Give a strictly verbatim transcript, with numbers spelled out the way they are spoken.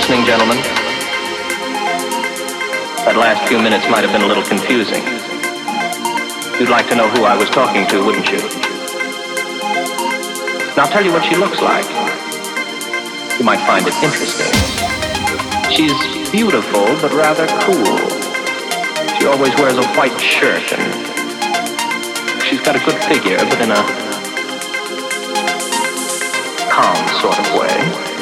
listening, gentlemen? That last few minutes might have been a little confusing. You'd like to know who I was talking to, wouldn't you? Now I'll tell you what she looks like. You might find it interesting. She's beautiful, but rather cool. She always wears a white shirt, and she's got a good figure, but in a calm sort of way.